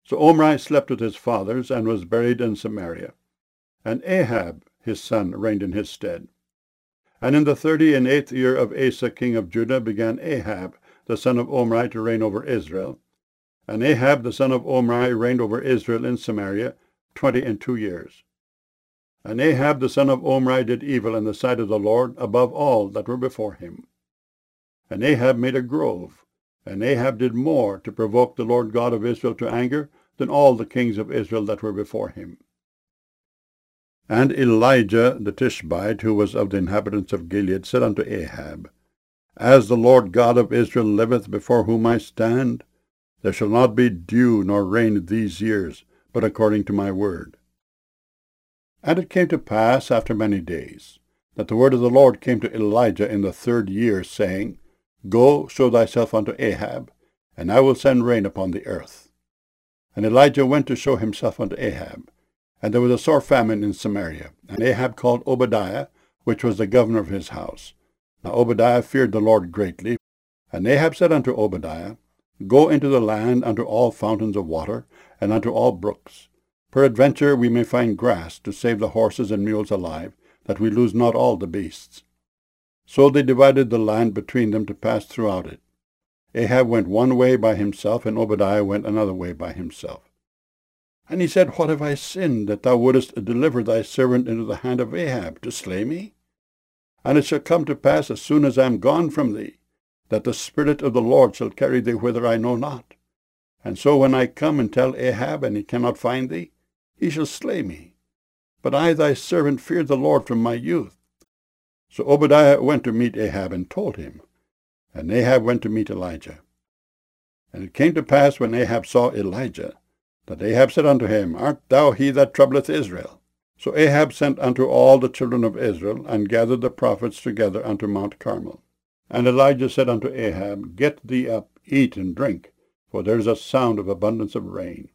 So Omri slept with his fathers, and was buried in Samaria. And Ahab his son reigned in his stead. And in the 38th year of Asa king of Judah began Ahab the son of Omri to reign over Israel. And Ahab the son of Omri reigned over Israel in Samaria 22 years. And Ahab the son of Omri did evil in the sight of the Lord above all that were before him. And Ahab made a grove, and Ahab did more to provoke the Lord God of Israel to anger than all the kings of Israel that were before him. And Elijah the Tishbite, who was of the inhabitants of Gilead, said unto Ahab, As the Lord God of Israel liveth, before whom I stand, there shall not be dew nor rain these years, but according to my word. And it came to pass after many days, that the word of the Lord came to Elijah in the 3rd year, saying, Go, show thyself unto Ahab, and I will send rain upon the earth. And Elijah went to show himself unto Ahab. And there was a sore famine in Samaria. And Ahab called Obadiah, which was the governor of his house. Now Obadiah feared the Lord greatly. And Ahab said unto Obadiah, Go into the land unto all fountains of water, and unto all brooks. Peradventure we may find grass to save the horses and mules alive, that we lose not all the beasts. So they divided the land between them to pass throughout it. Ahab went one way by himself, and Obadiah went another way by himself. And he said, What have I sinned, that thou wouldest deliver thy servant into the hand of Ahab, to slay me? And it shall come to pass, as soon as I am gone from thee, that the Spirit of the Lord shall carry thee whither I know not. And so when I come and tell Ahab, and he cannot find thee, he shall slay me. But I thy servant feared the Lord from my youth. So Obadiah went to meet Ahab, and told him. And Ahab went to meet Elijah. And it came to pass, when Ahab saw Elijah, that Ahab said unto him, Art thou he that troubleth Israel? So Ahab sent unto all the children of Israel, and gathered the prophets together unto Mount Carmel. And Elijah said unto Ahab, Get thee up, eat and drink, for there is a sound of abundance of rain.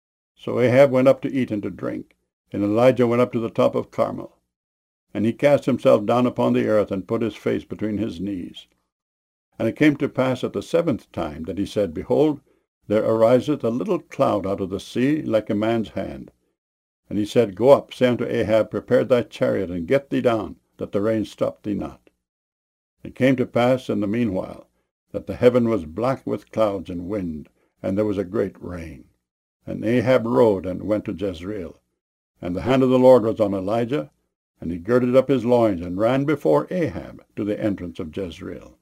So Ahab went up to eat and to drink, and Elijah went up to the top of Carmel. And he cast himself down upon the earth, and put his face between his knees. And it came to pass at the 7th time that he said, Behold, there ariseth a little cloud out of the sea, like a man's hand. And he said, Go up, say unto Ahab, Prepare thy chariot, and get thee down, that the rain stop thee not. It came to pass in the meanwhile, that the heaven was black with clouds and wind, and there was a great rain. And Ahab rode and went to Jezreel. And the hand of the Lord was on Elijah, and he girded up his loins, and ran before Ahab to the entrance of Jezreel.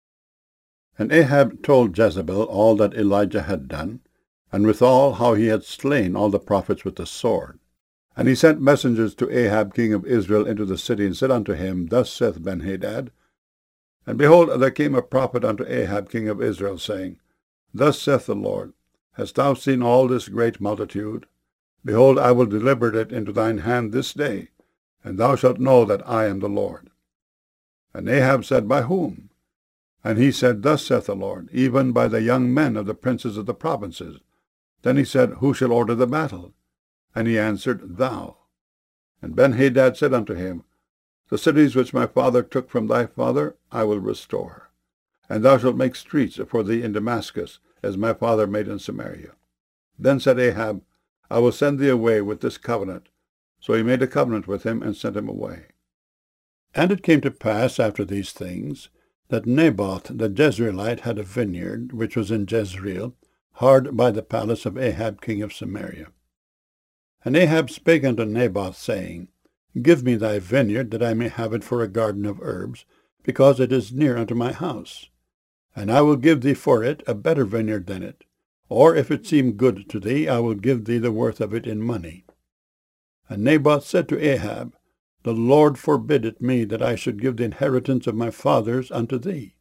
And Ahab told Jezebel all that Elijah had done, and withal how he had slain all the prophets with the sword. And he sent messengers to Ahab king of Israel into the city, and said unto him, Thus saith Benhadad. And behold, there came a prophet unto Ahab king of Israel, saying, Thus saith the Lord, Hast thou seen all this great multitude? Behold, I will deliver it into thine hand this day, and thou shalt know that I am the Lord. And Ahab said, By whom? And he said, Thus saith the Lord, Even by the young men of the princes of the provinces. Then he said, Who shall order the battle? And he answered, Thou. And Benhadad said unto him, The cities which my father took from thy father I will restore. And thou shalt make streets for thee in Damascus, as my father made in Samaria. Then said Ahab, I will send thee away with this covenant. So he made a covenant with him, and sent him away. And it came to pass after these things, that Naboth the Jezreelite had a vineyard, which was in Jezreel, hard by the palace of Ahab king of Samaria. And Ahab spake unto Naboth, saying, Give me thy vineyard, that I may have it for a garden of herbs, because it is near unto my house. And I will give thee for it a better vineyard than it. Or if it seem good to thee, I will give thee the worth of it in money. And Naboth said to Ahab, The Lord forbid it me that I should give the inheritance of my fathers unto thee.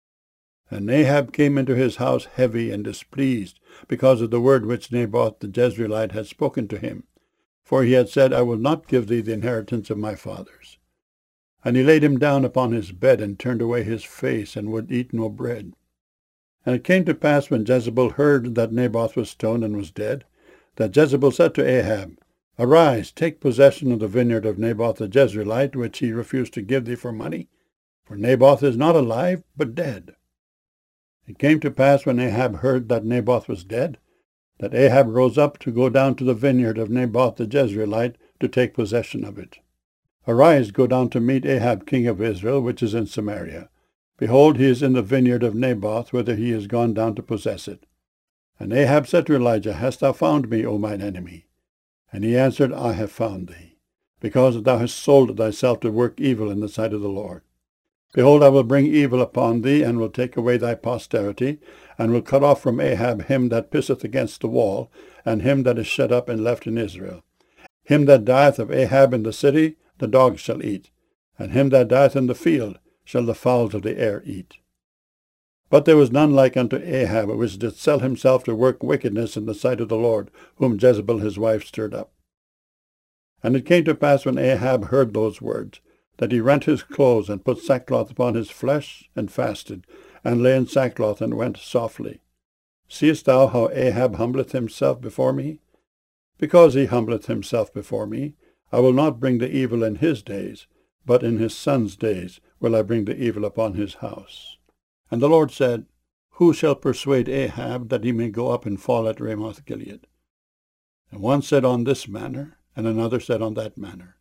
And Ahab came into his house heavy and displeased, because of the word which Naboth the Jezreelite had spoken to him. For he had said, I will not give thee the inheritance of my fathers. And he laid him down upon his bed, and turned away his face, and would eat no bread. And it came to pass, when Jezebel heard that Naboth was stoned and was dead, that Jezebel said to Ahab, Arise, take possession of the vineyard of Naboth the Jezreelite, which he refused to give thee for money, for Naboth is not alive, but dead. It came to pass, when Ahab heard that Naboth was dead, that Ahab rose up to go down to the vineyard of Naboth the Jezreelite to take possession of it. Arise, go down to meet Ahab king of Israel, which is in Samaria. Behold, he is in the vineyard of Naboth, whither he is gone down to possess it. And Ahab said to Elijah, Hast thou found me, O mine enemy? And he answered, I have found thee, because thou hast sold thyself to work evil in the sight of the Lord. Behold, I will bring evil upon thee, and will take away thy posterity, and will cut off from Ahab him that pisseth against the wall, and him that is shut up and left in Israel. Him that dieth of Ahab in the city, the dogs shall eat, and him that dieth in the field shall the fowls of the air eat. But there was none like unto Ahab, which did sell himself to work wickedness in the sight of the Lord, whom Jezebel his wife stirred up. And it came to pass, when Ahab heard those words, that he rent his clothes, and put sackcloth upon his flesh, and fasted, and lay in sackcloth, and went softly. Seest thou how Ahab humbleth himself before me? Because he humbleth himself before me, I will not bring the evil in his days, but in his son's days will I bring the evil upon his house. And the Lord said, Who shall persuade Ahab that he may go up and fall at Ramoth Gilead? And one said on this manner, and another said on that manner.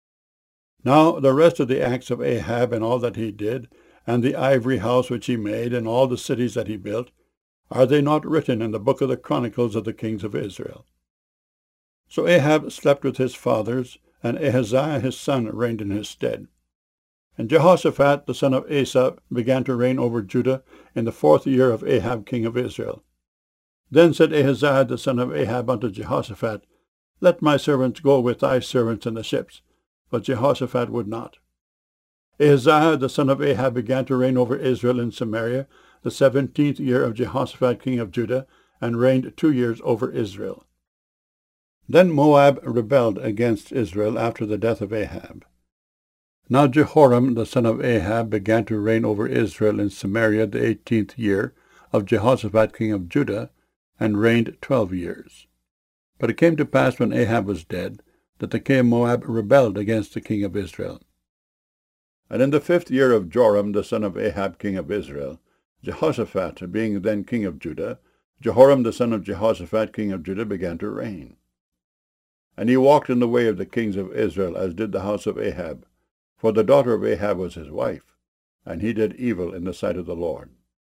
Now the rest of the acts of Ahab, and all that he did, and the ivory house which he made, and all the cities that he built, are they not written in the book of the Chronicles of the kings of Israel? So Ahab slept with his fathers, and Ahaziah his son reigned in his stead. And Jehoshaphat the son of Asa began to reign over Judah in the 4th year of Ahab king of Israel. Then said Ahaziah the son of Ahab unto Jehoshaphat, Let my servants go with thy servants in the ships. But Jehoshaphat would not. Ahaziah the son of Ahab began to reign over Israel in Samaria the 17th year of Jehoshaphat king of Judah, and reigned 2 years over Israel. Then Moab rebelled against Israel after the death of Ahab. Now Jehoram the son of Ahab began to reign over Israel in Samaria the 18th year of Jehoshaphat king of Judah, and reigned 12 years. But it came to pass, when Ahab was dead, that the king of Moab rebelled against the king of Israel. And in the 5th year of Joram the son of Ahab king of Israel, Jehoshaphat being then king of Judah, Jehoram the son of Jehoshaphat king of Judah began to reign. And he walked in the way of the kings of Israel, as did the house of Ahab, for the daughter of Ahab was his wife, and he did evil in the sight of the Lord.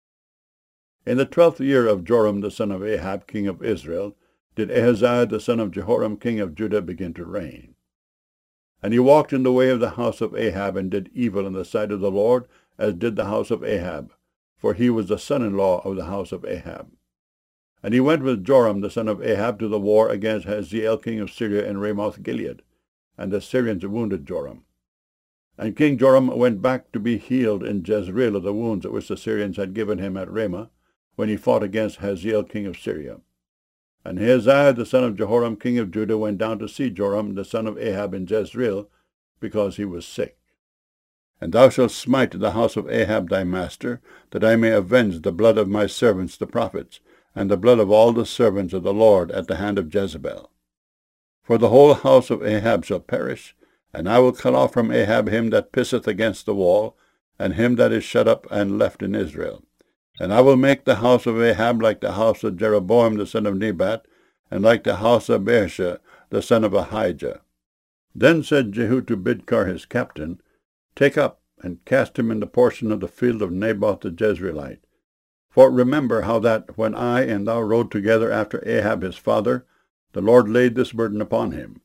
In the 12th year of Joram the son of Ahab king of Israel did Ahaziah the son of Jehoram king of Judah begin to reign. And he walked in the way of the house of Ahab, and did evil in the sight of the Lord, as did the house of Ahab, for he was the son-in-law of the house of Ahab. And he went with Joram the son of Ahab to the war against Hazael king of Syria in Ramoth Gilead, and the Syrians wounded Joram. And King Joram went back to be healed in Jezreel of the wounds which the Syrians had given him at Ramah, when he fought against Hazael king of Syria. And Ahaziah the son of Jehoram king of Judah went down to see Joram the son of Ahab in Jezreel, because he was sick. And thou shalt smite the house of Ahab thy master, that I may avenge the blood of my servants the prophets, and the blood of all the servants of the Lord at the hand of Jezebel. For the whole house of Ahab shall perish, and I will cut off from Ahab him that pisseth against the wall, and him that is shut up and left in Israel. And I will make the house of Ahab like the house of Jeroboam the son of Nebat, and like the house of Baasha the son of Ahijah. Then said Jehu to Bidkar his captain, Take up, and cast him in the portion of the field of Naboth the Jezreelite. For remember how that, when I and thou rode together after Ahab his father, the Lord laid this burden upon him.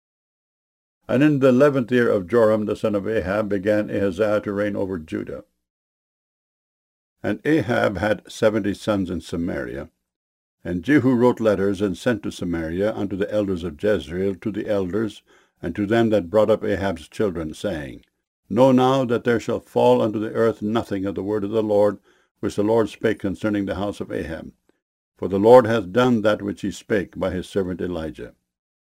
And in the 11th year of Joram the son of Ahab began Ahaziah to reign over Judah. And Ahab had 70 sons in Samaria. And Jehu wrote letters, and sent to Samaria unto the elders of Jezreel, to the elders, and to them that brought up Ahab's children, saying, Know now that there shall fall unto the earth nothing of the word of the Lord, which the Lord spake concerning the house of Ahab. For the Lord hath done that which he spake by his servant Elijah.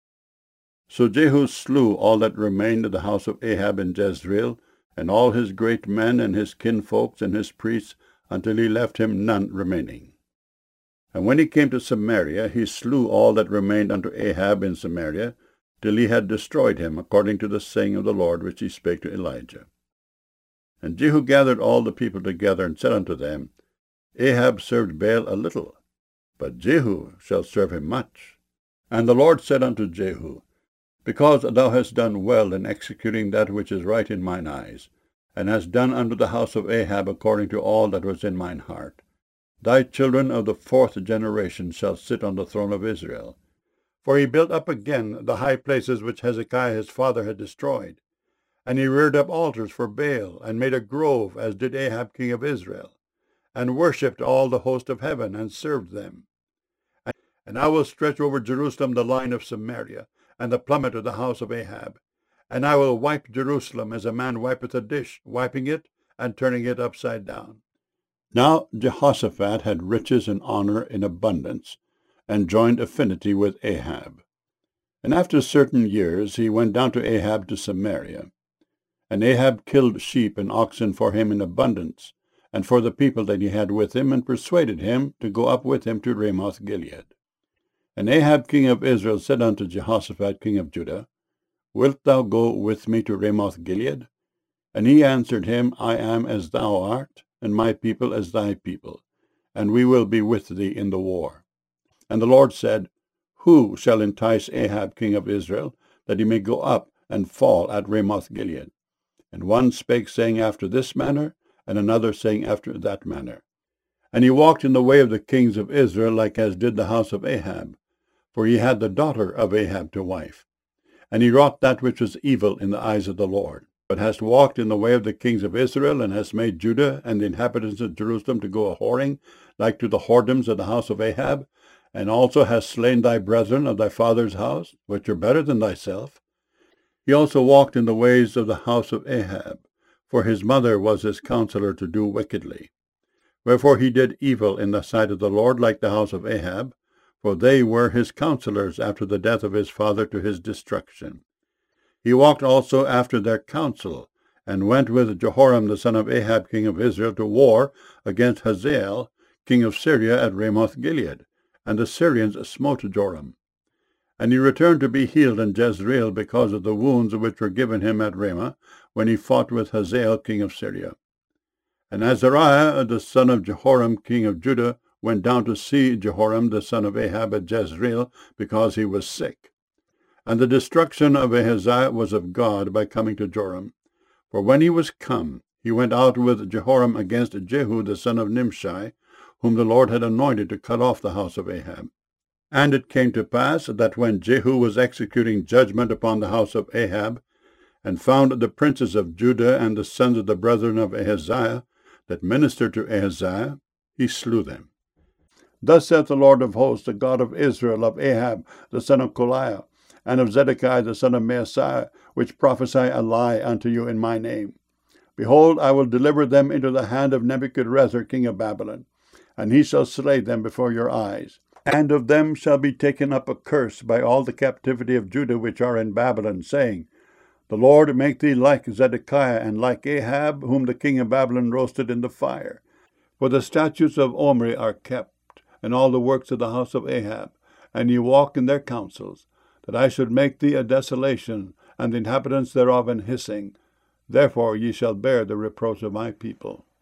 So Jehu slew all that remained of the house of Ahab in Jezreel, and all his great men, and his kinfolks, and his priests, until he left him none remaining. And when he came to Samaria, he slew all that remained unto Ahab in Samaria, till he had destroyed him, according to the saying of the Lord which he spake to Elijah. And Jehu gathered all the people together, and said unto them, Ahab served Baal a little, but Jehu shall serve him much. And the Lord said unto Jehu, Because thou hast done well in executing that which is right in mine eyes, and hast done unto the house of Ahab according to all that was in mine heart, thy children of the 4th generation shall sit on the throne of Israel. For he built up again the high places which Hezekiah his father had destroyed. And he reared up altars for Baal, and made a grove, as did Ahab king of Israel, and worshipped all the host of heaven, and served them. And I will stretch over Jerusalem the line of Samaria, and the plummet of the house of Ahab. And I will wipe Jerusalem as a man wipeth a dish, wiping it, and turning it upside down. Now Jehoshaphat had riches and honor in abundance, and joined affinity with Ahab. And after certain years he went down to Ahab to Samaria. And Ahab killed sheep and oxen for him in abundance, and for the people that he had with him, and persuaded him to go up with him to Ramoth Gilead. And Ahab king of Israel said unto Jehoshaphat king of Judah, Wilt thou go with me to Ramoth Gilead? And he answered him, I am as thou art, and my people as thy people, and we will be with thee in the war. And the Lord said, Who shall entice Ahab king of Israel, that he may go up and fall at Ramoth Gilead? And one spake, saying after this manner, and another saying after that manner. And he walked in the way of the kings of Israel, like as did the house of Ahab, for he had the daughter of Ahab to wife. And he wrought that which was evil in the eyes of the Lord, but hast walked in the way of the kings of Israel, and hast made Judah and the inhabitants of Jerusalem to go a-whoring, like to the whoredoms of the house of Ahab, and also hast slain thy brethren of thy father's house, which are better than thyself. He also walked in the ways of the house of Ahab, for his mother was his counselor to do wickedly. Wherefore he did evil in the sight of the Lord, like the house of Ahab, for they were his counselors after the death of his father to his destruction. He walked also after their counsel, and went with Jehoram the son of Ahab king of Israel to war against Hazael king of Syria at Ramoth Gilead, and the Syrians smote Joram. And he returned to be healed in Jezreel because of the wounds which were given him at Ramah, when he fought with Hazael king of Syria. And Azariah the son of Jehoram king of Judah went down to see Jehoram the son of Ahab at Jezreel, because he was sick. And the destruction of Ahaziah was of God by coming to Joram. For when he was come, he went out with Jehoram against Jehu the son of Nimshi, whom the Lord had anointed to cut off the house of Ahab. And it came to pass that when Jehu was executing judgment upon the house of Ahab, and found the princes of Judah and the sons of the brethren of Ahaziah that ministered to Ahaziah, he slew them. Thus saith the Lord of hosts, the God of Israel, of Ahab the son of Koliah, and of Zedekiah the son of Maaseiah, which prophesy a lie unto you in my name. Behold, I will deliver them into the hand of Nebuchadrezzar king of Babylon, and he shall slay them before your eyes. And of them shall be taken up a curse by all the captivity of Judah which are in Babylon, saying, The Lord make thee like Zedekiah, and like Ahab, whom the king of Babylon roasted in the fire. For the statutes of Omri are kept, and all the works of the house of Ahab, and ye walk in their counsels, that I should make thee a desolation, and the inhabitants thereof an hissing. Therefore ye shall bear the reproach of my people.